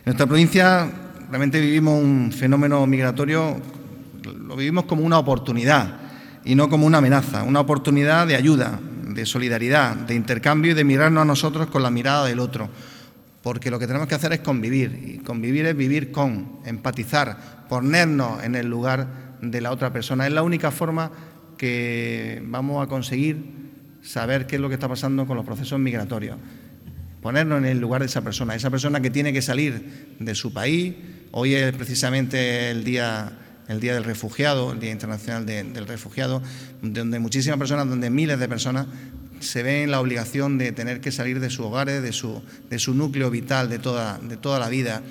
nuestra provincia realmente vivimos un fenómeno migratorio, lo vivimos como una oportunidad y no como una amenaza, una oportunidad de ayuda, de solidaridad, de intercambio y de mirarnos a nosotros con la mirada del otro. Porque lo que tenemos que hacer es convivir, y convivir es vivir con, empatizar, ponernos en el lugar de la otra persona. Es la única forma que vamos a conseguir saber qué es lo que está pasando con los procesos migratorios. Ponernos en el lugar de esa persona que tiene que salir de su país. Hoy es precisamente el Día del Refugiado, el Día Internacional del Refugiado, donde muchísimas personas, donde miles de personas se ven en la obligación de tener que salir de sus hogares, de su núcleo vital de toda la vida.